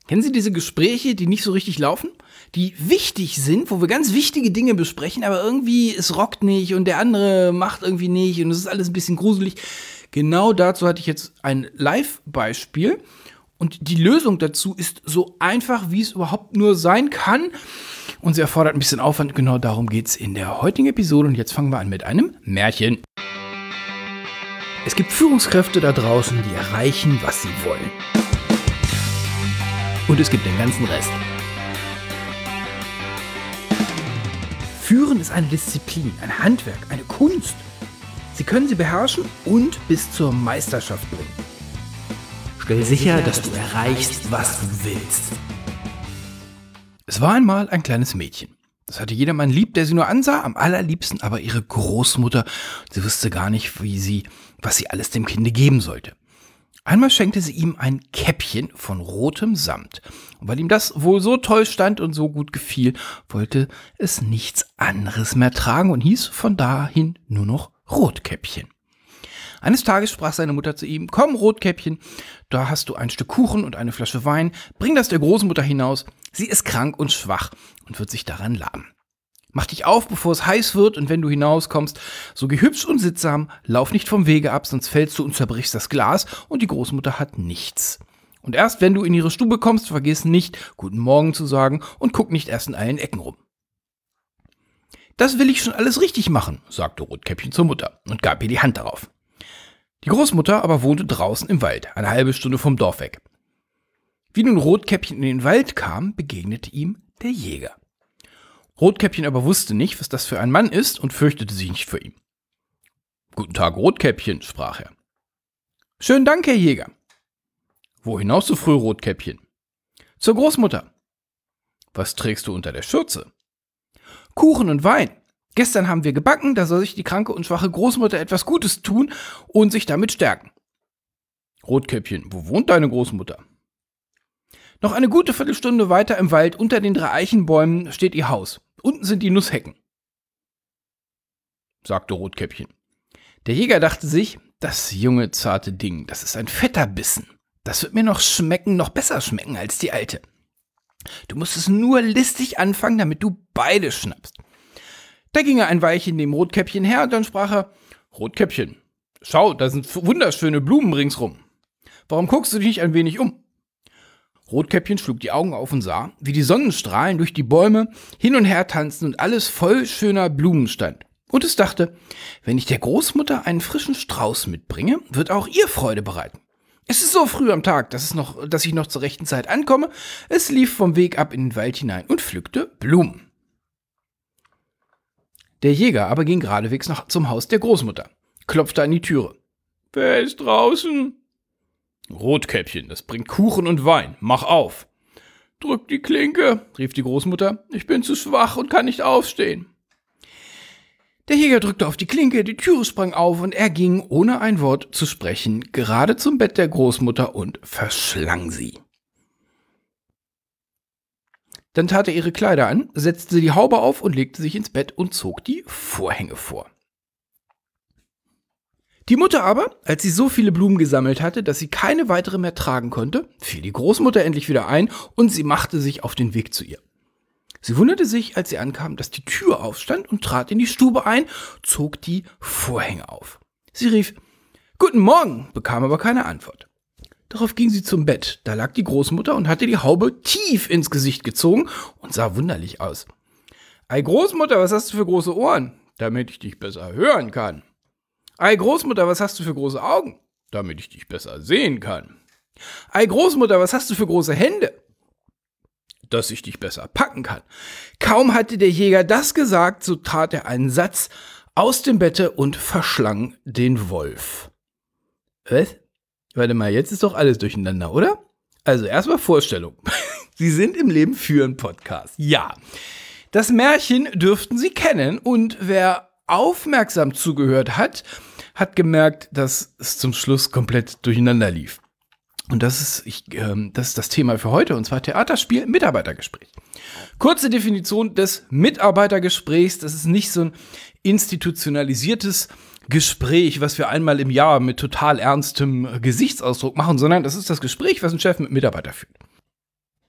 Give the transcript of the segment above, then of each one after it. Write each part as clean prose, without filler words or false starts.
Kennen Sie diese Gespräche, die nicht so richtig laufen? Die wichtig sind, wo wir ganz wichtige Dinge besprechen, aber irgendwie es rockt nicht und der andere macht irgendwie nicht und es ist alles ein bisschen gruselig. Genau dazu hatte ich jetzt ein Live-Beispiel und die Lösung dazu ist so einfach, wie es überhaupt nur sein kann und sie erfordert ein bisschen Aufwand. Genau darum geht es in der heutigen Episode und jetzt fangen wir an mit einem Märchen. Es gibt Führungskräfte da draußen, die erreichen, was sie wollen. Und es gibt den ganzen Rest. Führen ist eine Disziplin, ein Handwerk, eine Kunst. Sie können sie beherrschen und bis zur Meisterschaft bringen. Stell sicher, dass du erreichst, was du willst. Es war einmal ein kleines Mädchen. Das hatte jedermann lieb, der sie nur ansah, am allerliebsten aber ihre Großmutter. Sie wusste gar nicht, was sie alles dem Kinde geben sollte. Einmal schenkte sie ihm ein Käppchen von rotem Samt. Und weil ihm das wohl so toll stand und so gut gefiel, wollte es nichts anderes mehr tragen und hieß von dahin nur noch Rotkäppchen. Eines Tages sprach seine Mutter zu ihm: Komm, Rotkäppchen, da hast du ein Stück Kuchen und eine Flasche Wein, bring das der Großmutter hinaus. Sie ist krank und schwach und wird sich daran laben. Mach dich auf, bevor es heiß wird, und wenn du hinauskommst, so geh hübsch und sittsam, lauf nicht vom Wege ab, sonst fällst du und zerbrichst das Glas, und die Großmutter hat nichts. Und erst wenn du in ihre Stube kommst, vergiss nicht, Guten Morgen zu sagen und guck nicht erst in allen Ecken rum. Das will ich schon alles richtig machen, sagte Rotkäppchen zur Mutter und gab ihr die Hand darauf. Die Großmutter aber wohnte draußen im Wald, eine halbe Stunde vom Dorf weg. Wie nun Rotkäppchen in den Wald kam, begegnete ihm der Jäger. Rotkäppchen aber wusste nicht, was das für ein Mann ist und fürchtete sich nicht vor ihm. »Guten Tag, Rotkäppchen«, sprach er. »Schönen Dank, Herr Jäger.« »Wo hinaus so früh, Rotkäppchen?« »Zur Großmutter.« »Was trägst du unter der Schürze?« »Kuchen und Wein. Gestern haben wir gebacken, da soll sich die kranke und schwache Großmutter etwas Gutes tun und sich damit stärken.« »Rotkäppchen, wo wohnt deine Großmutter?« »Noch eine gute Viertelstunde weiter im Wald unter den 3 Eichenbäumen steht ihr Haus. Unten sind die Nusshecken«, sagte Rotkäppchen. Der Jäger dachte sich: Das junge, zarte Ding, das ist ein fetter Bissen. Das wird mir noch besser schmecken als die alte. Du musst es nur listig anfangen, damit du beide schnappst. Da ging er ein Weilchen neben Rotkäppchen her und dann sprach er: Rotkäppchen, schau, da sind wunderschöne Blumen ringsrum. Warum guckst du dich nicht ein wenig um? Rotkäppchen schlug die Augen auf und sah, wie die Sonnenstrahlen durch die Bäume hin und her tanzten und alles voll schöner Blumen stand. Und es dachte: Wenn ich der Großmutter einen frischen Strauß mitbringe, wird auch ihr Freude bereiten. Es ist so früh am Tag, dass ich noch zur rechten Zeit ankomme. Es lief vom Weg ab in den Wald hinein und pflückte Blumen. Der Jäger aber ging geradewegs zum Haus der Großmutter, klopfte an die Türe. »Wer ist draußen?« »Rotkäppchen, das bringt Kuchen und Wein. Mach auf!« »Drück die Klinke«, rief die Großmutter. »Ich bin zu schwach und kann nicht aufstehen.« Der Jäger drückte auf die Klinke, die Türe sprang auf und er ging, ohne ein Wort zu sprechen, gerade zum Bett der Großmutter und verschlang sie. Dann tat er ihre Kleider an, setzte die Haube auf und legte sich ins Bett und zog die Vorhänge vor. Die Mutter aber, als sie so viele Blumen gesammelt hatte, dass sie keine weitere mehr tragen konnte, fiel die Großmutter endlich wieder ein und sie machte sich auf den Weg zu ihr. Sie wunderte sich, als sie ankam, dass die Tür aufstand und trat in die Stube ein, zog die Vorhänge auf. Sie rief: »Guten Morgen«, bekam aber keine Antwort. Darauf ging sie zum Bett, da lag die Großmutter und hatte die Haube tief ins Gesicht gezogen und sah wunderlich aus. »Ei Großmutter, was hast du für große Ohren?« »Damit ich dich besser hören kann.« »Ei Großmutter, was hast du für große Augen?« »Damit ich dich besser sehen kann.« »Ei Großmutter, was hast du für große Hände?« »Dass ich dich besser packen kann.« Kaum hatte der Jäger das gesagt, so tat er einen Satz aus dem Bette und verschlang den Wolf. Was? Warte mal, jetzt ist doch alles durcheinander, oder? Also erstmal Vorstellung. Sie sind im Leben führen Podcast. Ja, das Märchen dürften Sie kennen und wer aufmerksam zugehört hat, hat gemerkt, dass es zum Schluss komplett durcheinander lief. Und das ist das Thema für heute, und zwar Theaterspiel, Mitarbeitergespräch. Kurze Definition des Mitarbeitergesprächs: Das ist nicht so ein institutionalisiertes Gespräch, was wir einmal im Jahr mit total ernstem Gesichtsausdruck machen, sondern das ist das Gespräch, was ein Chef mit Mitarbeiter führt.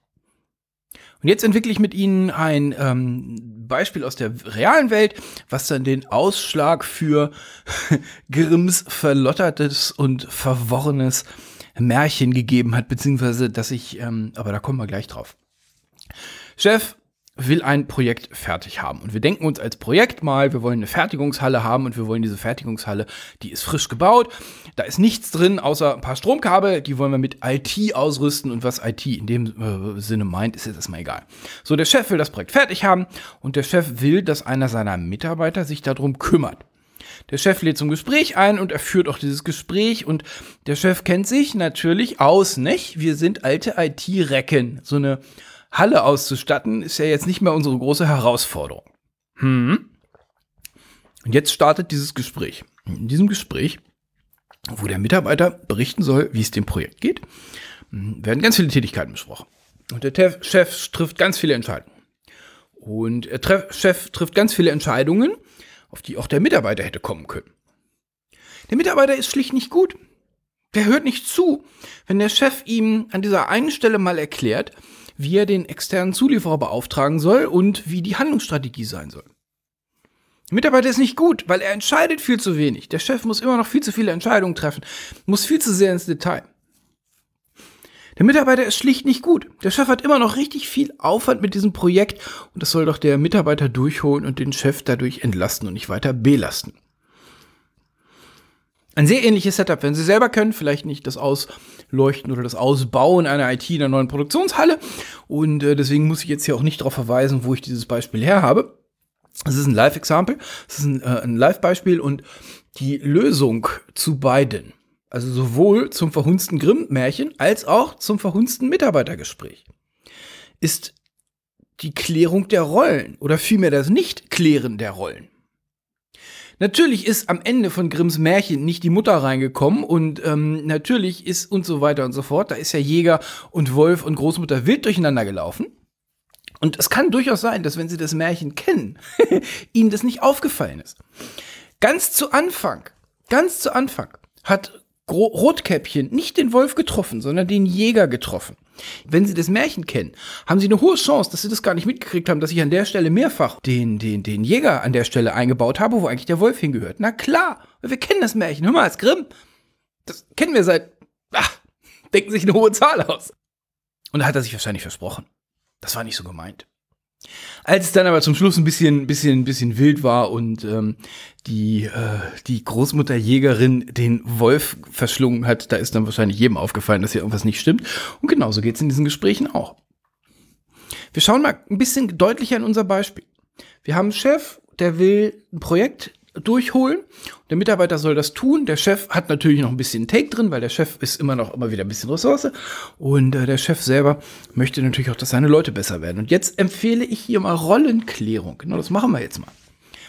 Und jetzt entwickle ich mit Ihnen ein Beispiel aus der realen Welt, was dann den Ausschlag für Grimms verlottertes und verworrenes Märchen gegeben hat, beziehungsweise, aber da kommen wir gleich drauf. Chef will ein Projekt fertig haben. Und wir denken uns als Projekt mal, wir wollen eine Fertigungshalle haben und wir wollen diese Fertigungshalle, die ist frisch gebaut. Da ist nichts drin, außer ein paar Stromkabel, die wollen wir mit IT ausrüsten und was IT in dem Sinne meint, ist jetzt erstmal egal. So, der Chef will das Projekt fertig haben und der Chef will, dass einer seiner Mitarbeiter sich darum kümmert. Der Chef lädt zum Gespräch ein und er führt auch dieses Gespräch und der Chef kennt sich natürlich aus, nicht? Wir sind alte IT-Recken. So eine Halle auszustatten ist ja jetzt nicht mehr unsere große Herausforderung. Und jetzt startet dieses Gespräch. In diesem Gespräch, wo der Mitarbeiter berichten soll, wie es dem Projekt geht, werden ganz viele Tätigkeiten besprochen. Und der Chef trifft ganz viele Entscheidungen. Und der Chef trifft ganz viele Entscheidungen, auf die auch der Mitarbeiter hätte kommen können. Der Mitarbeiter ist schlicht nicht gut. Der hört nicht zu, wenn der Chef ihm an dieser einen Stelle mal erklärt, wie er den externen Zulieferer beauftragen soll und wie die Handlungsstrategie sein soll. Der Mitarbeiter ist nicht gut, weil er entscheidet viel zu wenig. Der Chef muss immer noch viel zu viele Entscheidungen treffen, muss viel zu sehr ins Detail. Der Mitarbeiter ist schlicht nicht gut. Der Chef hat immer noch richtig viel Aufwand mit diesem Projekt und das soll doch der Mitarbeiter durchholen und den Chef dadurch entlasten und nicht weiter belasten. Ein sehr ähnliches Setup, wenn Sie selber können, vielleicht nicht das Ausleuchten oder das Ausbauen einer IT in einer neuen Produktionshalle. Und deswegen muss ich jetzt hier auch nicht darauf verweisen, wo ich dieses Beispiel her habe. Es ist ein Live-Example, es ist ein Live-Beispiel und die Lösung zu beiden, also sowohl zum verhunzten Grimm-Märchen als auch zum verhunzten Mitarbeitergespräch, ist die Klärung der Rollen oder vielmehr das Nicht-Klären der Rollen. Natürlich ist am Ende von Grimms Märchen nicht die Mutter reingekommen und natürlich ist und so weiter und so fort. Da ist ja Jäger und Wolf und Großmutter wild durcheinander gelaufen. Und es kann durchaus sein, dass wenn Sie das Märchen kennen, Ihnen das nicht aufgefallen ist. Ganz zu Anfang hat Rotkäppchen nicht den Wolf getroffen, sondern den Jäger getroffen. Wenn Sie das Märchen kennen, haben Sie eine hohe Chance, dass Sie das gar nicht mitgekriegt haben, dass ich an der Stelle mehrfach den Jäger an der Stelle eingebaut habe, wo eigentlich der Wolf hingehört. Na klar, wir kennen das Märchen. Hör mal, als Grimm, das kennen wir denken sich eine hohe Zahl aus. Und da hat er sich wahrscheinlich versprochen. Das war nicht so gemeint. Als es dann aber zum Schluss ein bisschen wild war und die Großmutter-Jägerin den Wolf verschlungen hat, da ist dann wahrscheinlich jedem aufgefallen, dass hier irgendwas nicht stimmt. Und genauso geht es in diesen Gesprächen auch. Wir schauen mal ein bisschen deutlicher in unser Beispiel. Wir haben einen Chef, der will ein Projekt durchholen. Der Mitarbeiter soll das tun. Der Chef hat natürlich noch ein bisschen Take drin, weil der Chef ist immer wieder ein bisschen Ressource. Und der Chef selber möchte natürlich auch, dass seine Leute besser werden. Und jetzt empfehle ich hier mal Rollenklärung. Genau, das machen wir jetzt mal.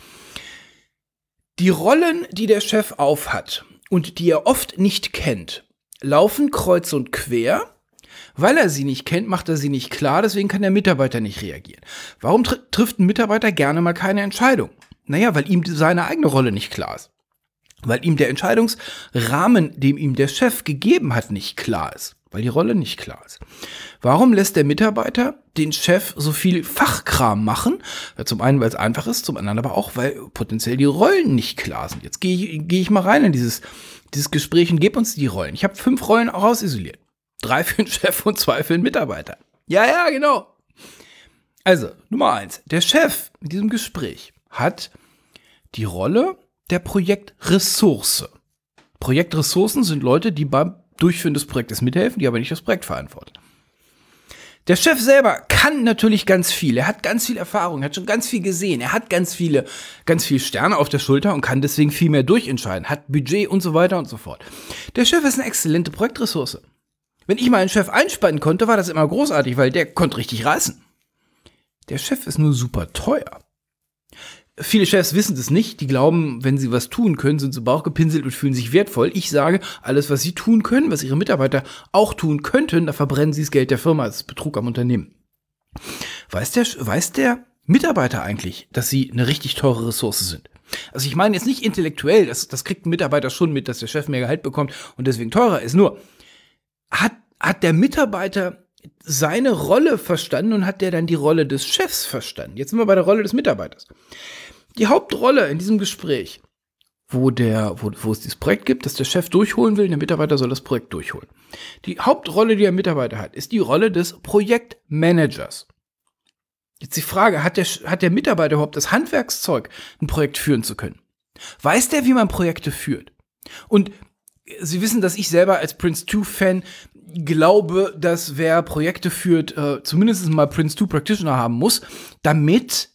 Die Rollen, die der Chef aufhat und die er oft nicht kennt, laufen kreuz und quer. Weil er sie nicht kennt, macht er sie nicht klar. Deswegen kann der Mitarbeiter nicht reagieren. Warum trifft ein Mitarbeiter gerne mal keine Entscheidung? Naja, weil ihm seine eigene Rolle nicht klar ist. Weil ihm der Entscheidungsrahmen, den ihm der Chef gegeben hat, nicht klar ist. Weil die Rolle nicht klar ist. Warum lässt der Mitarbeiter den Chef so viel Fachkram machen? Ja, zum einen, weil es einfach ist, zum anderen aber auch, weil potenziell die Rollen nicht klar sind. Jetzt gehe ich mal rein in dieses Gespräch und gebe uns die Rollen. Ich habe 5 Rollen auch ausisoliert. 3 für den Chef und 2 für den Mitarbeiter. Ja, genau. Also, Nummer 1. Der Chef in diesem Gespräch hat die Rolle der Projektressource. Projektressourcen sind Leute, die beim Durchführen des Projektes mithelfen, die aber nicht das Projekt verantworten. Der Chef selber kann natürlich ganz viel. Er hat ganz viel Erfahrung, hat schon ganz viel gesehen. Er hat ganz viel Sterne auf der Schulter und kann deswegen viel mehr durchentscheiden, hat Budget und so weiter und so fort. Der Chef ist eine exzellente Projektressource. Wenn ich mal einen Chef einspannen konnte, war das immer großartig, weil der konnte richtig reißen. Der Chef ist nur super teuer. Viele Chefs wissen das nicht. Die glauben, wenn sie was tun können, sind sie bauchgepinselt und fühlen sich wertvoll. Ich sage, alles, was sie tun können, was ihre Mitarbeiter auch tun könnten, da verbrennen sie das Geld der Firma. Das ist Betrug am Unternehmen. Weiß der Mitarbeiter eigentlich, dass sie eine richtig teure Ressource sind? Also ich meine jetzt nicht intellektuell, das kriegt ein Mitarbeiter schon mit, dass der Chef mehr Gehalt bekommt und deswegen teurer ist. Nur, hat der Mitarbeiter seine Rolle verstanden und hat der dann die Rolle des Chefs verstanden? Jetzt sind wir bei der Rolle des Mitarbeiters. Die Hauptrolle in diesem Gespräch, wo es dieses Projekt gibt, das der Chef durchholen will, der Mitarbeiter soll das Projekt durchholen. Die Hauptrolle, die der Mitarbeiter hat, ist die Rolle des Projektmanagers. Jetzt die Frage, hat der Mitarbeiter überhaupt das Handwerkszeug, ein Projekt führen zu können? Weiß der, wie man Projekte führt? Und Sie wissen, dass ich selber als Prince2-Fan glaube, dass wer Projekte führt, zumindest mal Prince2-Practitioner haben muss, damit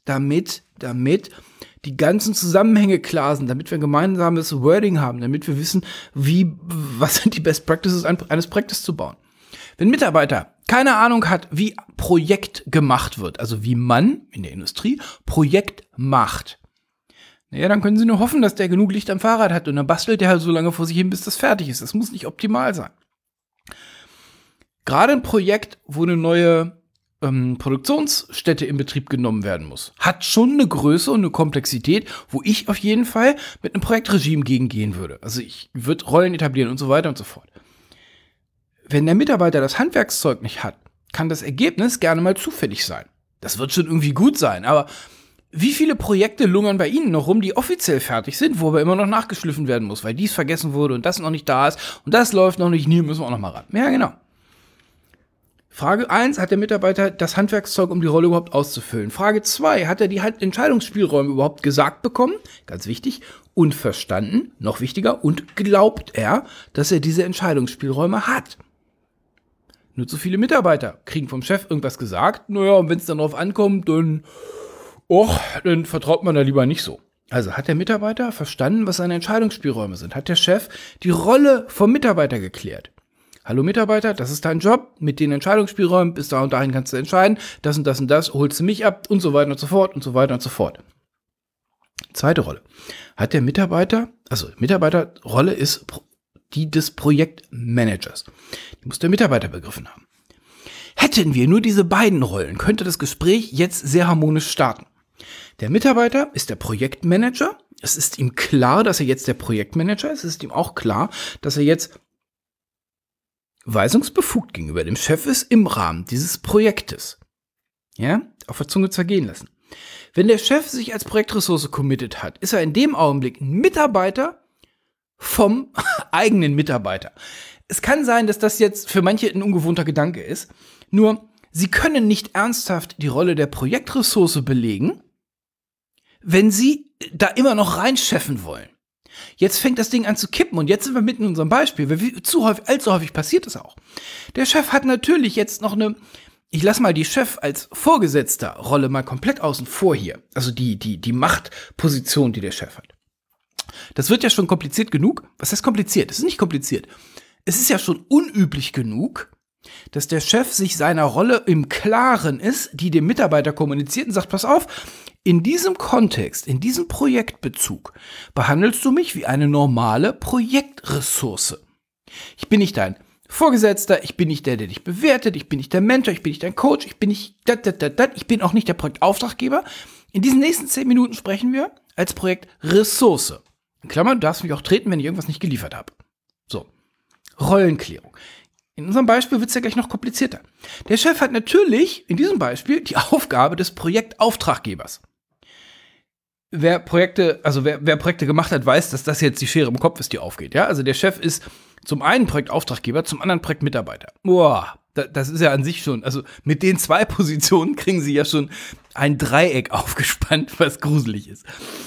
die ganzen Zusammenhänge klar sind, damit wir ein gemeinsames Wording haben, damit wir wissen, was sind die Best Practices eines Projektes zu bauen. Wenn ein Mitarbeiter keine Ahnung hat, wie Projekt gemacht wird, also wie man in der Industrie Projekt macht, naja, dann können Sie nur hoffen, dass der genug Licht am Fahrrad hat und dann bastelt der halt so lange vor sich hin, bis das fertig ist. Das muss nicht optimal sein. Gerade ein Projekt, wo eine neue Produktionsstätte in Betrieb genommen werden muss, hat schon eine Größe und eine Komplexität, wo ich auf jeden Fall mit einem Projektregime gegengehen würde. Also ich würde Rollen etablieren und so weiter und so fort. Wenn der Mitarbeiter das Handwerkszeug nicht hat, kann das Ergebnis gerne mal zufällig sein. Das wird schon irgendwie gut sein, aber wie viele Projekte lungern bei Ihnen noch rum, die offiziell fertig sind, wo aber immer noch nachgeschliffen werden muss, weil dies vergessen wurde und das noch nicht da ist und das läuft noch nicht, hier müssen wir auch noch mal ran. Ja, genau. Frage 1, hat der Mitarbeiter das Handwerkszeug, um die Rolle überhaupt auszufüllen? Frage 2, hat er die Entscheidungsspielräume überhaupt gesagt bekommen? Ganz wichtig. Und verstanden, noch wichtiger. Und glaubt er, dass er diese Entscheidungsspielräume hat? Nur zu viele Mitarbeiter kriegen vom Chef irgendwas gesagt. Naja, und wenn es dann drauf ankommt, dann vertraut man da lieber nicht so. Also hat der Mitarbeiter verstanden, was seine Entscheidungsspielräume sind? Hat der Chef die Rolle vom Mitarbeiter geklärt? Hallo Mitarbeiter, das ist dein Job, mit den Entscheidungsspielräumen, bis da und dahin kannst du entscheiden, das und das und das, holst du mich ab und so weiter und so fort und so weiter und so fort. Zweite Rolle. Hat der Mitarbeiter, also Mitarbeiterrolle ist die des Projektmanagers. Die muss der Mitarbeiter begriffen haben. Hätten wir nur diese beiden Rollen, könnte das Gespräch jetzt sehr harmonisch starten. Der Mitarbeiter ist der Projektmanager. Es ist ihm klar, dass er jetzt der Projektmanager ist. Es ist ihm auch klar, dass er jetzt weisungsbefugt gegenüber dem Chef ist im Rahmen dieses Projektes. Ja, auf der Zunge zergehen lassen. Wenn der Chef sich als Projektressource committed hat, ist er in dem Augenblick ein Mitarbeiter vom eigenen Mitarbeiter. Es kann sein, dass das jetzt für manche ein ungewohnter Gedanke ist. Nur, sie können nicht ernsthaft die Rolle der Projektressource belegen, wenn sie da immer noch reinchefen wollen. Jetzt fängt das Ding an zu kippen und jetzt sind wir mitten in unserem Beispiel, weil allzu häufig passiert es auch. Der Chef hat natürlich jetzt noch ich lasse mal die Chef als Vorgesetzter Rolle mal komplett außen vor hier. Also die Machtposition, die der Chef hat. Das wird ja schon kompliziert genug. Was heißt kompliziert? Es ist nicht kompliziert. Es ist ja schon unüblich genug, dass der Chef sich seiner Rolle im Klaren ist, die dem Mitarbeiter kommuniziert und sagt, pass auf, in diesem Kontext, in diesem Projektbezug behandelst du mich wie eine normale Projektressource. Ich bin nicht dein Vorgesetzter, ich bin nicht der dich bewertet, ich bin nicht der Mentor, ich bin nicht dein Coach, ich bin nicht ich bin auch nicht der Projektauftraggeber. In diesen nächsten 10 Minuten sprechen wir als Projektressource. In Klammern, du darfst mich auch treten, wenn ich irgendwas nicht geliefert habe. So, Rollenklärung. In unserem Beispiel wird es ja gleich noch komplizierter. Der Chef hat natürlich in diesem Beispiel die Aufgabe des Projektauftraggebers. Wer Projekte gemacht hat, weiß, dass das jetzt die Schere im Kopf ist, die aufgeht. Ja? Also der Chef ist zum einen Projektauftraggeber, zum anderen Projektmitarbeiter. Boah, das ist ja an sich schon, also mit den 2 Positionen kriegen sie ja schon ein Dreieck aufgespannt, was gruselig ist.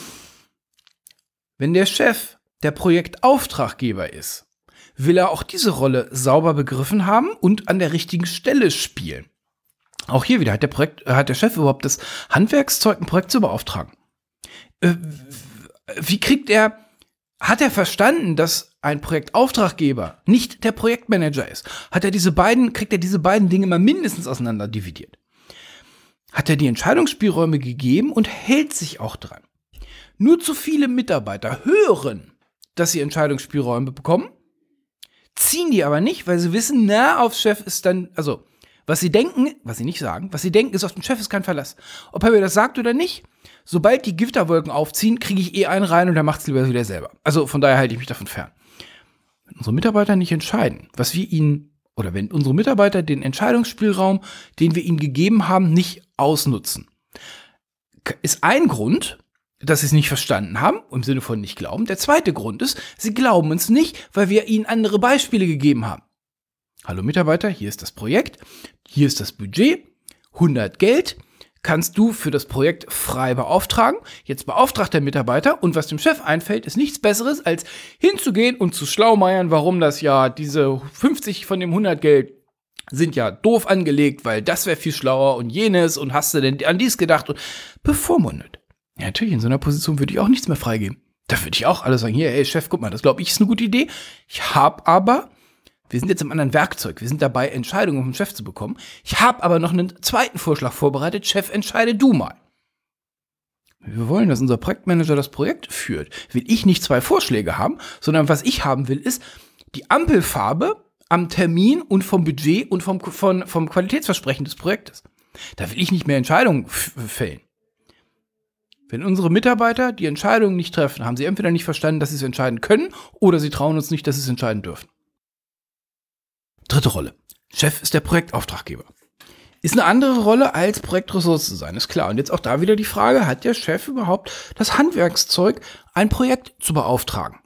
Wenn der Chef der Projektauftraggeber ist, will er auch diese Rolle sauber begriffen haben und an der richtigen Stelle spielen. Auch hier wieder hat der Chef überhaupt das Handwerkszeug, ein Projekt zu beauftragen. Hat er verstanden, dass ein Projektauftraggeber nicht der Projektmanager ist? Kriegt er diese beiden Dinge mal mindestens auseinander dividiert? Hat er die Entscheidungsspielräume gegeben und hält sich auch dran? Nur zu viele Mitarbeiter hören, dass sie Entscheidungsspielräume bekommen, ziehen die aber nicht, weil sie wissen, auf Chef ist dann, also, was sie denken, was sie nicht sagen, was sie denken, ist, auf den Chef ist kein Verlass. Ob er mir das sagt oder nicht, sobald die Gifterwolken aufziehen, kriege ich einen rein und er macht es lieber wieder selber. Also, von daher halte ich mich davon fern. Wenn unsere Mitarbeiter nicht entscheiden, was wir ihnen oder wenn unsere Mitarbeiter den Entscheidungsspielraum, den wir ihnen gegeben haben, nicht ausnutzen. Ist ein Grund, dass sie es nicht verstanden haben, im Sinne von nicht glauben. Der zweite Grund ist, sie glauben uns nicht, weil wir ihnen andere Beispiele gegeben haben. Hallo Mitarbeiter, hier ist das Projekt, hier ist das Budget, 100 Geld, kannst du für das Projekt frei beauftragen. Jetzt beauftragt der Mitarbeiter und was dem Chef einfällt, ist nichts Besseres, als hinzugehen und zu schlaumeiern, warum das ja diese 50 von dem 100 Geld sind ja doof angelegt, weil das wäre viel schlauer und jenes und hast du denn an dies gedacht und bevormundet. Ja, natürlich, in so einer Position würde ich auch nichts mehr freigeben. Da würde ich auch alles sagen, hier, ey Chef, guck mal, das glaube ich ist eine gute Idee. Wir sind jetzt im anderen Werkzeug, wir sind dabei, Entscheidungen vom Chef zu bekommen. Ich habe aber noch einen zweiten Vorschlag vorbereitet, Chef, entscheide du mal. Wir wollen, dass unser Projektmanager das Projekt führt. Will ich nicht 2 Vorschläge haben, sondern was ich haben will, ist die Ampelfarbe am Termin und vom Budget und vom Qualitätsversprechen des Projektes. Da will ich nicht mehr Entscheidungen fällen. Wenn unsere Mitarbeiter die Entscheidungen nicht treffen, haben sie entweder nicht verstanden, dass sie es entscheiden können, oder sie trauen uns nicht, dass sie es entscheiden dürfen. Dritte Rolle. Chef ist der Projektauftraggeber. Ist eine andere Rolle als Projektressource zu sein, ist klar. Und jetzt auch da wieder die Frage, hat der Chef überhaupt das Handwerkszeug, ein Projekt zu beauftragen?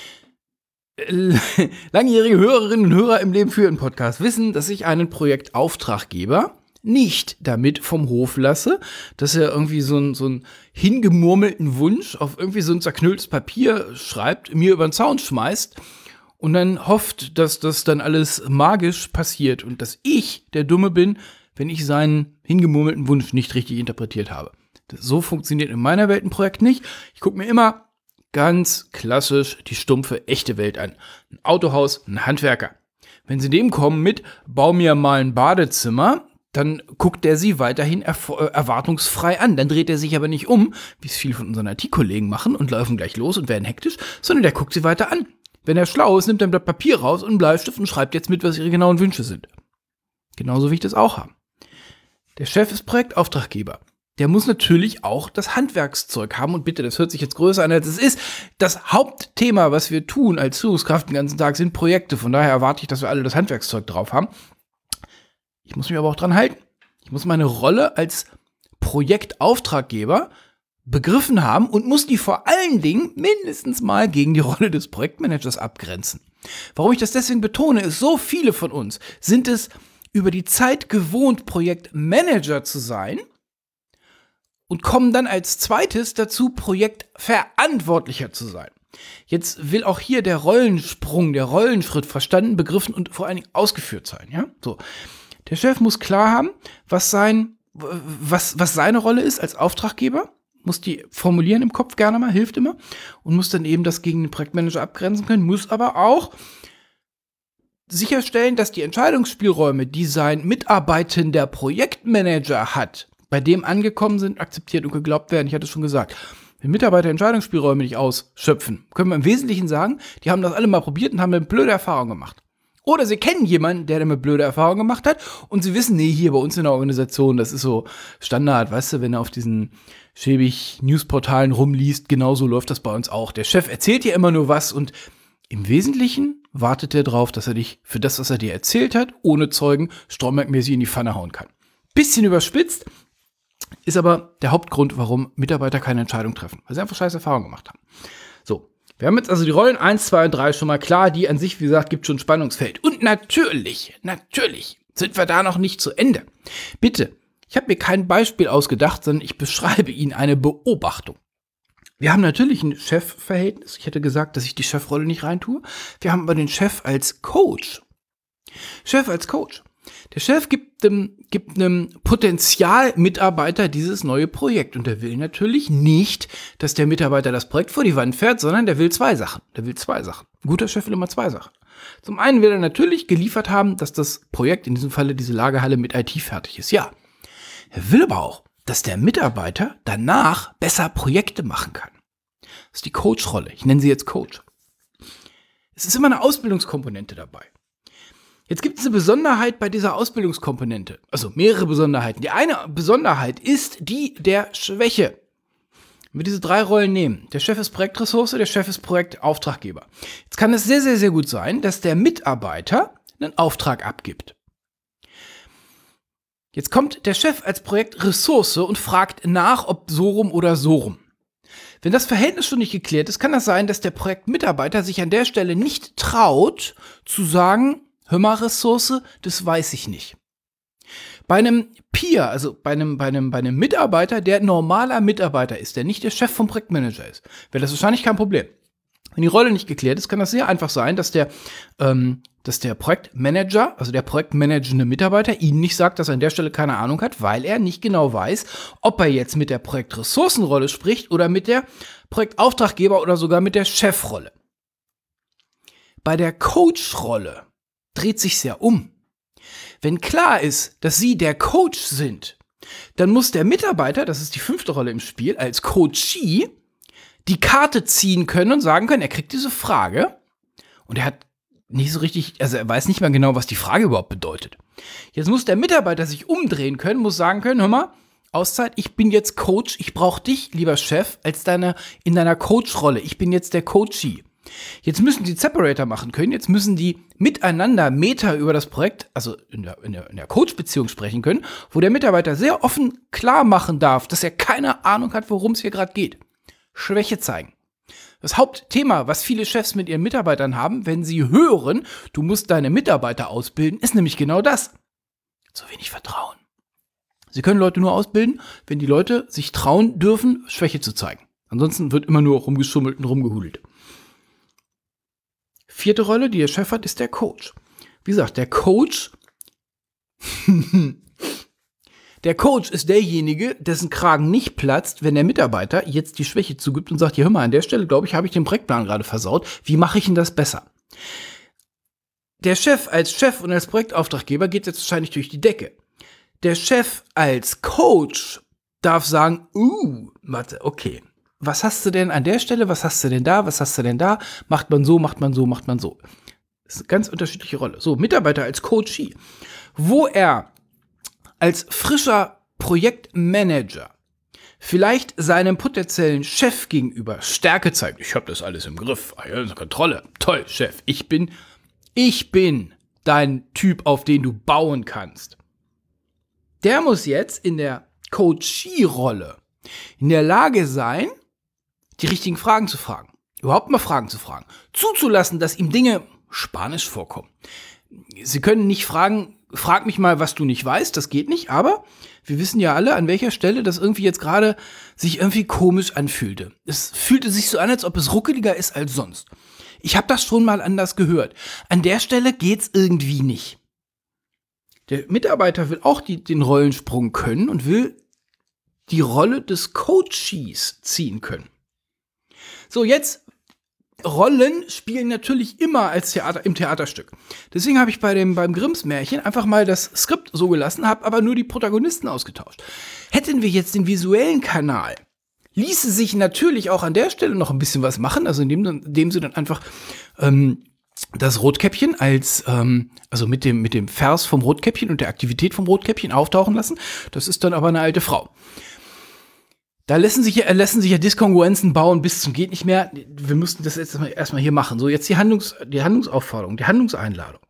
Langjährige Hörerinnen und Hörer im Leben führen Podcast wissen, dass ich einen Projektauftraggeber nicht damit vom Hof lasse, dass er irgendwie so einen hingemurmelten Wunsch auf irgendwie so ein zerknülltes Papier schreibt, mir über den Zaun schmeißt und dann hofft, dass das dann alles magisch passiert und dass ich der Dumme bin, wenn ich seinen hingemurmelten Wunsch nicht richtig interpretiert habe. So funktioniert in meiner Welt ein Projekt nicht. Ich gucke mir immer ganz klassisch die stumpfe, echte Welt an. Ein Autohaus, ein Handwerker. Wenn sie dem kommen mit, bau mir mal ein Badezimmer, dann guckt er sie weiterhin erwartungsfrei an. Dann dreht er sich aber nicht um, wie es viele von unseren IT-Kollegen machen und laufen gleich los und werden hektisch, sondern der guckt sie weiter an. Wenn er schlau ist, nimmt er ein Blatt Papier raus und einen Bleistift und schreibt jetzt mit, was ihre genauen Wünsche sind. Genauso wie ich das auch habe. Der Chef ist Projektauftraggeber. Der muss natürlich auch das Handwerkszeug haben. Und bitte, das hört sich jetzt größer an, als es ist. Das Hauptthema, was wir tun als Führungskraft den ganzen Tag, sind Projekte. Von daher erwarte ich, dass wir alle das Handwerkszeug drauf haben. Ich muss mich aber auch dran halten. Ich muss meine Rolle als Projektauftraggeber begriffen haben und muss die vor allen Dingen mindestens mal gegen die Rolle des Projektmanagers abgrenzen. Warum ich das deswegen betone, ist, so viele von uns sind es über die Zeit gewohnt, Projektmanager zu sein und kommen dann als zweites dazu, Projektverantwortlicher zu sein. Jetzt will auch hier der Rollensprung, der Rollenschritt verstanden, begriffen und vor allen Dingen ausgeführt sein. Ja? So. Der Chef muss klar haben, was seine Rolle ist als Auftraggeber, muss die formulieren im Kopf gerne mal, hilft immer, und muss dann eben das gegen den Projektmanager abgrenzen können, muss aber auch sicherstellen, dass die Entscheidungsspielräume, die sein mitarbeitender Projektmanager hat, bei dem angekommen sind, akzeptiert und geglaubt werden. Ich hatte es schon gesagt. Wenn Mitarbeiter Entscheidungsspielräume nicht ausschöpfen, können wir im Wesentlichen sagen, die haben das alle mal probiert und haben eine blöde Erfahrung gemacht. Oder sie kennen jemanden, der damit blöde Erfahrungen gemacht hat und sie wissen, nee, hier bei uns in der Organisation, das ist so Standard, weißt du, wenn er auf diesen schäbig Newsportalen rumliest, genauso läuft das bei uns auch. Der Chef erzählt dir immer nur was und im Wesentlichen wartet er drauf, dass er dich für das, was er dir erzählt hat, ohne Zeugen, strombergmäßig in die Pfanne hauen kann. Bisschen überspitzt, ist aber der Hauptgrund, warum Mitarbeiter keine Entscheidung treffen, weil sie einfach scheiß Erfahrungen gemacht haben. So. Wir haben jetzt also die Rollen 1, 2 und 3 schon mal klar, die an sich, wie gesagt, gibt schon ein Spannungsfeld. Und natürlich sind wir da noch nicht zu Ende. Bitte, ich habe mir kein Beispiel ausgedacht, sondern ich beschreibe Ihnen eine Beobachtung. Wir haben natürlich ein Chefverhältnis. Ich hätte gesagt, dass ich die Chefrolle nicht reintue. Wir haben aber den Chef als Coach. Chef als Coach. Der Chef gibt einem Potenzialmitarbeiter dieses neue Projekt. Und der will natürlich nicht, dass der Mitarbeiter das Projekt vor die Wand fährt, sondern der will 2 Sachen. Ein guter Chef will immer 2 Sachen. Zum einen will er natürlich geliefert haben, dass das Projekt, in diesem Falle diese Lagerhalle, mit IT fertig ist. Ja, er will aber auch, dass der Mitarbeiter danach besser Projekte machen kann. Das ist die Coach-Rolle. Ich nenne sie jetzt Coach. Es ist immer eine Ausbildungskomponente dabei. Jetzt gibt es eine Besonderheit bei dieser Ausbildungskomponente. Also mehrere Besonderheiten. Die eine Besonderheit ist die der Schwäche. Wenn wir diese 3 Rollen nehmen, der Chef ist Projektressource, der Chef ist Projektauftraggeber. Jetzt kann es sehr, sehr, sehr gut sein, dass der Mitarbeiter einen Auftrag abgibt. Jetzt kommt der Chef als Projektressource und fragt nach, ob so rum oder so rum. Wenn das Verhältnis schon nicht geklärt ist, kann das sein, dass der Projektmitarbeiter sich an der Stelle nicht traut, zu sagen, hör mal, Ressource, das weiß ich nicht. Bei einem Peer, also bei einem Mitarbeiter, der normaler Mitarbeiter ist, der nicht der Chef vom Projektmanager ist, wäre das wahrscheinlich kein Problem. Wenn die Rolle nicht geklärt ist, kann das sehr einfach sein, dass der Projektmanager, also der projektmanagende Mitarbeiter, Ihnen nicht sagt, dass er an der Stelle keine Ahnung hat, weil er nicht genau weiß, ob er jetzt mit der Projektressourcenrolle spricht oder mit der Projektauftraggeber oder sogar mit der Chefrolle. Bei der Coach-Rolle dreht sich's ja um. Wenn klar ist, dass Sie der Coach sind, dann muss der Mitarbeiter, das ist die 5. Rolle im Spiel, als Coachee die Karte ziehen können und sagen können, er kriegt diese Frage und er hat nicht so richtig, also er weiß nicht mal genau, was die Frage überhaupt bedeutet. Jetzt muss der Mitarbeiter sich umdrehen können, muss sagen können, hör mal, Auszeit, ich bin jetzt Coach, ich brauche dich, lieber Chef, in deiner Coach-Rolle. Ich bin jetzt der Coachee. Jetzt müssen die Separator machen können, jetzt müssen die miteinander Meta über das Projekt, also in der Coach-Beziehung sprechen können, wo der Mitarbeiter sehr offen klar machen darf, dass er keine Ahnung hat, worum es hier gerade geht. Schwäche zeigen. Das Hauptthema, was viele Chefs mit ihren Mitarbeitern haben, wenn sie hören, du musst deine Mitarbeiter ausbilden, ist nämlich genau das. Zu wenig Vertrauen. Sie können Leute nur ausbilden, wenn die Leute sich trauen dürfen, Schwäche zu zeigen. Ansonsten wird immer nur rumgeschummelt und rumgehudelt. 4. Rolle, die der Chef hat, ist der Coach. Wie gesagt, der Coach ist derjenige, dessen Kragen nicht platzt, wenn der Mitarbeiter jetzt die Schwäche zugibt und sagt, hier, hör mal, an der Stelle, glaube ich, habe ich den Projektplan gerade versaut. Wie mache ich denn das besser? Der Chef als Chef und als Projektauftraggeber geht jetzt wahrscheinlich durch die Decke. Der Chef als Coach darf sagen, warte, okay. Was hast du denn an der Stelle? Was hast du denn da? Was hast du denn da? Macht man so, macht man so, macht man so. Das ist eine ganz unterschiedliche Rolle. So, Mitarbeiter als Coachee. Wo er als frischer Projektmanager vielleicht seinem potenziellen Chef gegenüber Stärke zeigt. Ich habe das alles im Griff. Kontrolle. Toll, Chef. Ich bin dein Typ, auf den du bauen kannst. Der muss jetzt in der Coachee-Rolle in der Lage sein, die richtigen Fragen zu fragen. Überhaupt mal Fragen zu fragen. Zuzulassen, dass ihm Dinge spanisch vorkommen. Sie können nicht fragen, frag mich mal, was du nicht weißt, das geht nicht, aber wir wissen ja alle, an welcher Stelle das irgendwie jetzt gerade sich irgendwie komisch anfühlte. Es fühlte sich so an, als ob es ruckeliger ist als sonst. Ich habe das schon mal anders gehört. An der Stelle geht's irgendwie nicht. Der Mitarbeiter will auch den Rollensprung können und will die Rolle des Coaches ziehen können. So, jetzt Rollen spielen natürlich immer als im Theaterstück. Deswegen habe ich beim Grimms Märchen einfach mal das Skript so gelassen, habe aber nur die Protagonisten ausgetauscht. Hätten wir jetzt den visuellen Kanal, ließe sich natürlich auch an der Stelle noch ein bisschen was machen, also indem sie dann einfach das Rotkäppchen also mit dem Vers vom Rotkäppchen und der Aktivität vom Rotkäppchen auftauchen lassen. Das ist dann aber eine alte Frau. Da lassen sich ja Diskongruenzen bauen bis zum geht nicht mehr. Wir müssten das jetzt erstmal hier machen. So, jetzt die Handlungsaufforderung, die Handlungseinladung.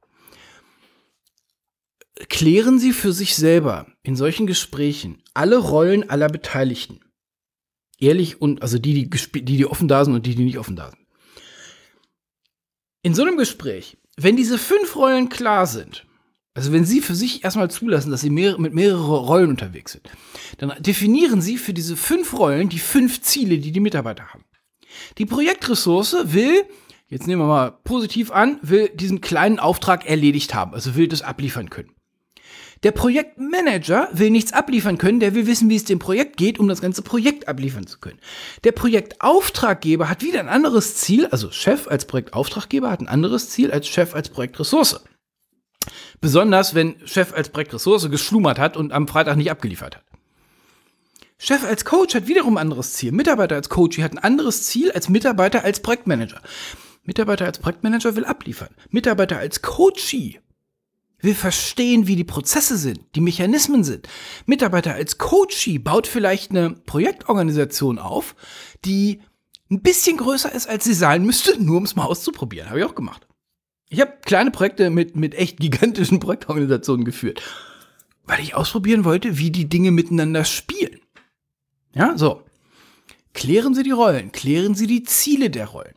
Klären Sie für sich selber in solchen Gesprächen alle Rollen aller Beteiligten. Ehrlich und, also die offen da sind und die nicht offen da sind. In so einem Gespräch, wenn diese 5 Rollen klar sind, also wenn Sie für sich erstmal zulassen, dass Sie mit mehreren Rollen unterwegs sind, dann definieren Sie für diese 5 Rollen die 5 Ziele, die die Mitarbeiter haben. Die Projektressource will, jetzt nehmen wir mal positiv an, will diesen kleinen Auftrag erledigt haben, also will das abliefern können. Der Projektmanager will nichts abliefern können, der will wissen, wie es dem Projekt geht, um das ganze Projekt abliefern zu können. Der Projektauftraggeber hat wieder ein anderes Ziel, also Chef als Projektauftraggeber hat ein anderes Ziel als Chef als Projektressource. Besonders, wenn Chef als Projektressource geschlummert hat und am Freitag nicht abgeliefert hat. Chef als Coach hat wiederum ein anderes Ziel. Mitarbeiter als Coach hat ein anderes Ziel als Mitarbeiter als Projektmanager. Mitarbeiter als Projektmanager will abliefern. Mitarbeiter als Coachee will verstehen, wie die Prozesse sind, die Mechanismen sind. Mitarbeiter als Coachee baut vielleicht eine Projektorganisation auf, die ein bisschen größer ist, als sie sein müsste, nur um es mal auszuprobieren. Habe ich auch gemacht. Ich habe kleine Projekte mit echt gigantischen Projektorganisationen geführt, weil ich ausprobieren wollte, wie die Dinge miteinander spielen. Ja, so. Klären Sie die Rollen, klären Sie die Ziele der Rollen.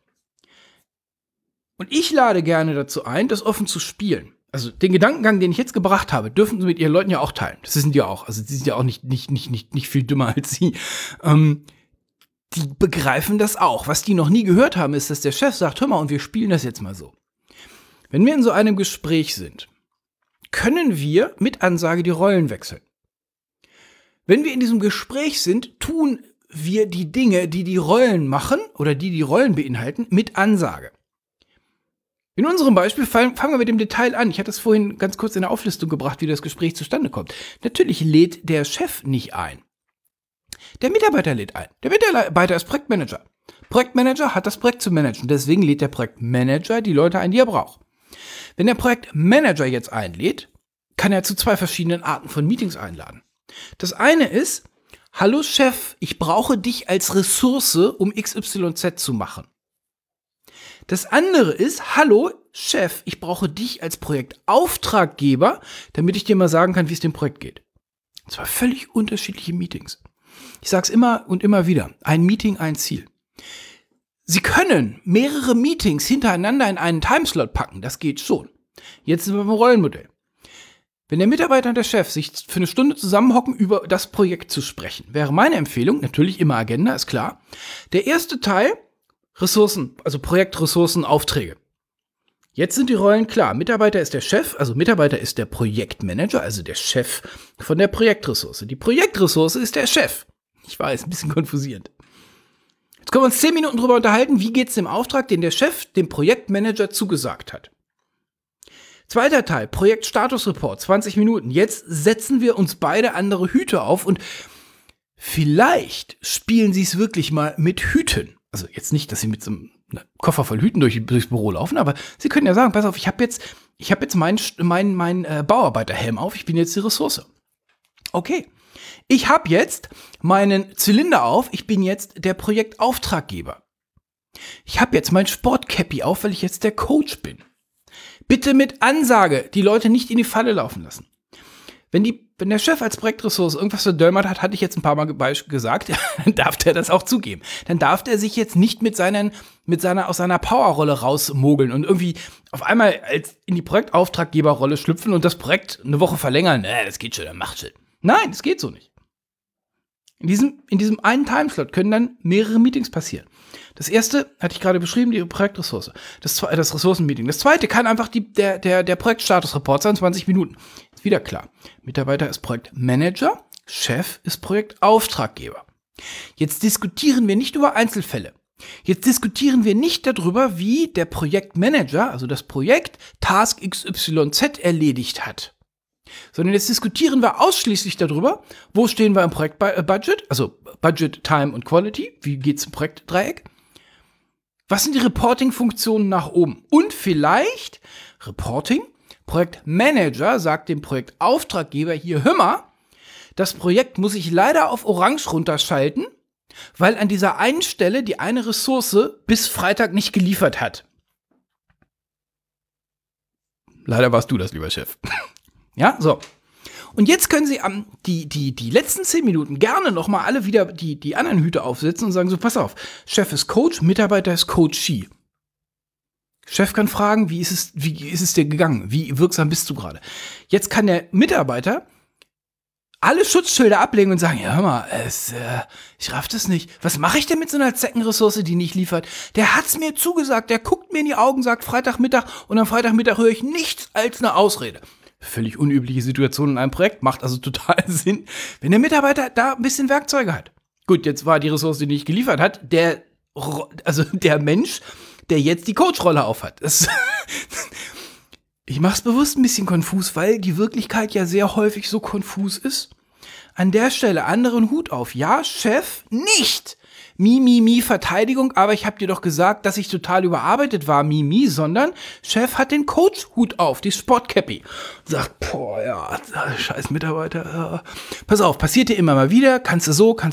Und ich lade gerne dazu ein, das offen zu spielen. Also den Gedankengang, den ich jetzt gebracht habe, dürfen Sie mit Ihren Leuten ja auch teilen. Das sind ja auch. Also sie sind ja auch nicht viel dümmer als Sie. Die begreifen das auch. Was die noch nie gehört haben, ist, dass der Chef sagt, hör mal, und wir spielen das jetzt mal so. Wenn wir in so einem Gespräch sind, können wir mit Ansage die Rollen wechseln. Wenn wir in diesem Gespräch sind, tun wir die Dinge, die die Rollen machen oder die Rollen beinhalten, mit Ansage. In unserem Beispiel fangen wir mit dem Detail an. Ich hatte es vorhin ganz kurz in der Auflistung gebracht, wie das Gespräch zustande kommt. Natürlich lädt der Chef nicht ein. Der Mitarbeiter lädt ein. Der Mitarbeiter ist Projektmanager. Projektmanager hat das Projekt zu managen. Deswegen lädt der Projektmanager die Leute ein, die er braucht. Wenn der Projektmanager jetzt einlädt, kann er zu 2 verschiedenen Arten von Meetings einladen. Das eine ist, hallo Chef, ich brauche dich als Ressource, um XYZ zu machen. Das andere ist, hallo Chef, ich brauche dich als Projektauftraggeber, damit ich dir mal sagen kann, wie es dem Projekt geht. Und zwar völlig unterschiedliche Meetings. Ich sage es immer und immer wieder, ein Meeting, ein Ziel. Sie können mehrere Meetings hintereinander in einen Timeslot packen, das geht schon. Jetzt sind wir beim Rollenmodell. Wenn der Mitarbeiter und der Chef sich für eine Stunde zusammenhocken, über das Projekt zu sprechen, wäre meine Empfehlung, natürlich immer Agenda, ist klar, der erste Teil, Ressourcen, also Projektressourcen, Aufträge. Jetzt sind die Rollen klar. Mitarbeiter ist der Chef, also Mitarbeiter ist der Projektmanager, also der Chef von der Projektressource. Die Projektressource ist der Chef. Ich weiß, ein bisschen konfusierend. Jetzt können wir uns 10 Minuten drüber unterhalten, wie geht es dem Auftrag, den der Chef dem Projektmanager zugesagt hat. Zweiter Teil, Projektstatusreport, 20 Minuten. Jetzt setzen wir uns beide andere Hüte auf und vielleicht spielen Sie es wirklich mal mit Hüten. Also jetzt nicht, dass Sie mit so einem Koffer voll Hüten durchs Büro laufen, aber Sie können ja sagen, pass auf, ich habe jetzt meinen Bauarbeiterhelm auf, ich bin jetzt die Ressource. Okay, ich habe jetzt meinen Zylinder auf, ich bin jetzt der Projektauftraggeber. Ich habe jetzt mein Sportcappy auf, weil ich jetzt der Coach bin. Bitte mit Ansage die Leute nicht in die Falle laufen lassen. Wenn der Chef als Projektressource irgendwas verdömmert hat, hatte ich jetzt ein paar Mal gesagt, dann darf der das auch zugeben. Dann darf der sich jetzt nicht aus seiner Powerrolle rausmogeln und irgendwie auf einmal in die Projektauftraggeberrolle schlüpfen und das Projekt eine Woche verlängern. Das geht schon, dann macht schon. Nein, das geht so nicht. In diesem einen Timeslot können dann mehrere Meetings passieren. Das erste hatte ich gerade beschrieben, die Projektressource. Das Ressourcenmeeting. Das zweite kann einfach der Projektstatusreport sein, 20 Minuten. Ist wieder klar. Mitarbeiter ist Projektmanager, Chef ist Projektauftraggeber. Jetzt diskutieren wir nicht über Einzelfälle. Jetzt diskutieren wir nicht darüber, wie der Projektmanager, also das Projekt, Task XYZ erledigt hat. Sondern jetzt diskutieren wir ausschließlich darüber, wo stehen wir im Projektbudget, also Budget, Time und Quality, wie geht's im Projektdreieck? Was sind die Reporting-Funktionen nach oben? Und vielleicht Reporting, Projektmanager sagt dem Projektauftraggeber hier, hör mal, das Projekt muss ich leider auf Orange runterschalten, weil an dieser einen Stelle die eine Ressource bis Freitag nicht geliefert hat. Leider warst du das, lieber Chef. Ja, so. Und jetzt können Sie die letzten 10 Minuten gerne noch mal alle wieder die anderen Hüte aufsetzen und sagen so, pass auf, Chef ist Coach, Mitarbeiter ist Coachee. Chef kann fragen, wie ist es dir gegangen? Wie wirksam bist du gerade? Jetzt kann der Mitarbeiter alle Schutzschilder ablegen und sagen, ja, hör mal, ich raff das nicht. Was mache ich denn mit so einer Zeckenressource, die nicht liefert? Der hat's mir zugesagt, der guckt mir in die Augen, sagt Freitagmittag und am Freitagmittag höre ich nichts als eine Ausrede. Völlig unübliche Situation in einem Projekt, macht also total Sinn, wenn der Mitarbeiter da ein bisschen Werkzeuge hat. Gut, jetzt war die Ressource, die nicht geliefert hat, der Mensch, der jetzt die Coach-Rolle aufhat. Ich mach's bewusst ein bisschen konfus, weil die Wirklichkeit ja sehr häufig so konfus ist. An der Stelle anderen Hut auf. Ja, Chef, nicht Verteidigung, aber ich habe dir doch gesagt, dass ich total überarbeitet war, sondern Chef hat den Coach-Hut auf, die Sportcappy. Sagt, boah, ja, scheiß Mitarbeiter. Ja. Pass auf, passiert dir immer mal wieder, kannst du so.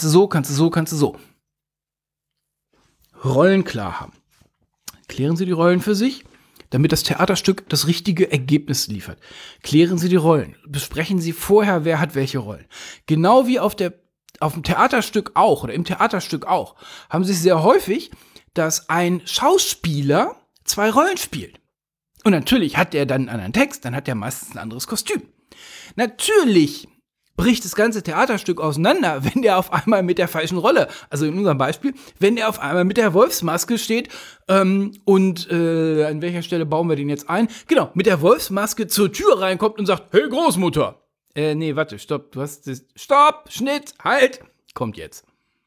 Rollen klar haben. Klären Sie die Rollen für sich. damit das Theaterstück das richtige Ergebnis liefert. Klären Sie die Rollen. Besprechen Sie vorher, wer hat welche Rollen. Genau wie auf dem Theaterstück auch oder im Theaterstück auch, haben Sie sehr häufig, dass ein Schauspieler 2 Rollen spielt. Und natürlich hat er dann einen anderen Text, dann hat er meistens ein anderes Kostüm. Natürlich bricht das ganze Theaterstück auseinander, wenn der auf einmal mit der falschen Rolle, also in unserem Beispiel, wenn der auf einmal mit der Wolfsmaske steht an welcher Stelle bauen wir den jetzt ein? Genau, mit der Wolfsmaske zur Tür reinkommt und sagt, hey Großmutter. Nee, warte, stopp, stopp, Schnitt, halt, kommt jetzt.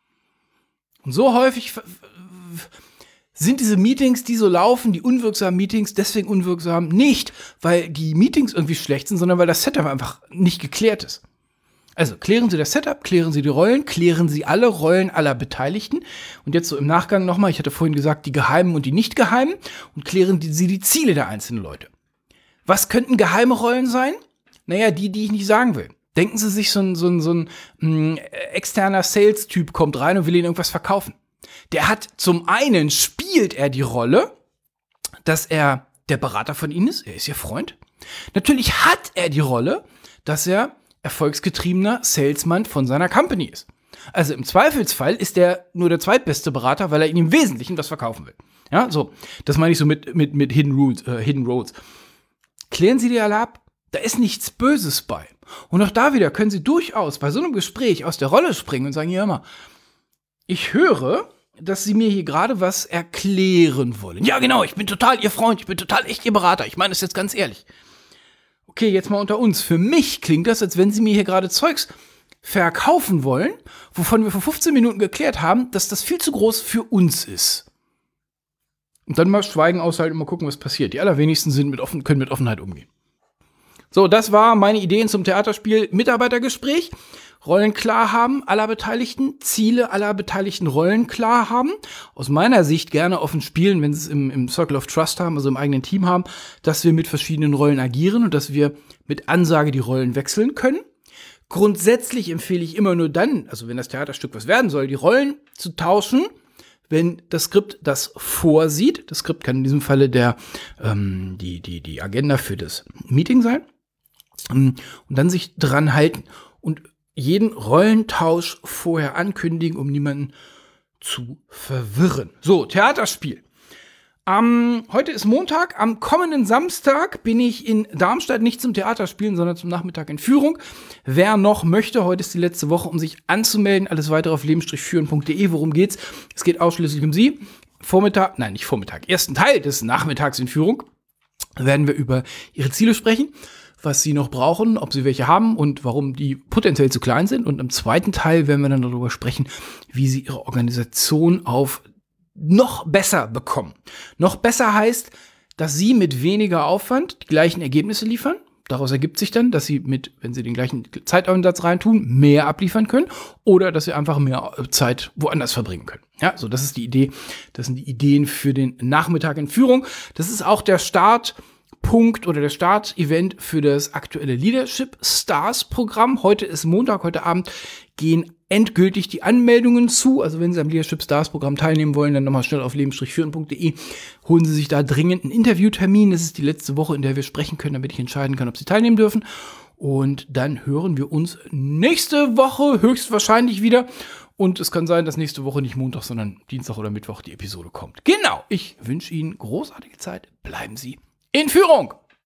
Und so häufig sind diese Meetings, die so laufen, die unwirksamen Meetings, deswegen unwirksam, nicht, weil die Meetings irgendwie schlecht sind, sondern weil das Setup einfach nicht geklärt ist. Also klären Sie das Setup, klären Sie die Rollen, klären Sie alle Rollen aller Beteiligten. Und jetzt so im Nachgang nochmal, ich hatte vorhin gesagt, die Geheimen und die Nicht-Geheimen und klären Sie die Ziele der einzelnen Leute. Was könnten geheime Rollen sein? Naja, die ich nicht sagen will. Denken Sie sich, so ein externer Sales-Typ kommt rein und will Ihnen irgendwas verkaufen. Der hat zum einen, spielt er die Rolle, dass er der Berater von Ihnen ist, er ist Ihr Freund. Natürlich hat er die Rolle, dass er erfolgsgetriebener Salesman von seiner Company ist. Also im Zweifelsfall ist er nur der zweitbeste Berater, weil er Ihnen im Wesentlichen was verkaufen will. Ja, so, das meine ich so mit Hidden Roads. Klären Sie die alle ab, da ist nichts Böses bei. Und auch da wieder können Sie durchaus bei so einem Gespräch aus der Rolle springen und sagen, ja mal, ich höre, dass Sie mir hier gerade was erklären wollen. Ja, genau, ich bin total Ihr Freund, ich bin total echt Ihr Berater. Ich meine das jetzt ganz ehrlich. Okay, jetzt mal unter uns. Für mich klingt das, als wenn Sie mir hier gerade Zeugs verkaufen wollen, wovon wir vor 15 Minuten geklärt haben, dass das viel zu groß für uns ist. Und dann mal schweigen, aushalten und mal gucken, was passiert. Die allerwenigsten können mit Offenheit umgehen. So, das war meine Ideen zum Theaterspiel Mitarbeitergespräch. Rollen klar haben aller Beteiligten, Ziele aller beteiligten Rollen klar haben. Aus meiner Sicht gerne offen spielen, wenn sie es im Circle of Trust haben, also im eigenen Team haben, dass wir mit verschiedenen Rollen agieren und dass wir mit Ansage die Rollen wechseln können. Grundsätzlich empfehle ich immer nur dann, also wenn das Theaterstück was werden soll, die Rollen zu tauschen, wenn das Skript das vorsieht. Das Skript kann in diesem Falle die Agenda für das Meeting sein. Und dann sich dran halten und jeden Rollentausch vorher ankündigen, um niemanden zu verwirren. So, Theaterspiel. Heute ist Montag. Am kommenden Samstag bin ich in Darmstadt, nicht zum Theaterspielen, sondern zum Nachmittag in Führung. Wer noch möchte, heute ist die letzte Woche, um sich anzumelden. Alles weitere auf leben-führen.de. Worum geht's? Es geht ausschließlich um Sie. Ersten Teil des Nachmittags in Führung werden wir über Ihre Ziele sprechen, was Sie noch brauchen, ob Sie welche haben und warum die potenziell zu klein sind. Und im zweiten Teil werden wir dann darüber sprechen, wie Sie Ihre Organisation auf noch besser bekommen. Noch besser heißt, dass Sie mit weniger Aufwand die gleichen Ergebnisse liefern. Daraus ergibt sich dann, dass Sie wenn Sie den gleichen Zeiteinsatz reintun, mehr abliefern können oder dass Sie einfach mehr Zeit woanders verbringen können. Ja, so, das ist die Idee. Das sind die Ideen für den Nachmittag in Führung. Das ist auch der Startpunkt oder der Start-Event für das aktuelle Leadership Stars Programm. Heute ist Montag, heute Abend gehen endgültig die Anmeldungen zu. Also wenn Sie am Leadership Stars Programm teilnehmen wollen, dann nochmal schnell auf leben-führen.de. Holen Sie sich da dringend einen Interviewtermin. Das ist die letzte Woche, in der wir sprechen können, damit ich entscheiden kann, ob Sie teilnehmen dürfen. Und dann hören wir uns nächste Woche höchstwahrscheinlich wieder. Und es kann sein, dass nächste Woche nicht Montag, sondern Dienstag oder Mittwoch die Episode kommt. Genau. Ich wünsche Ihnen großartige Zeit. Bleiben Sie in Führung.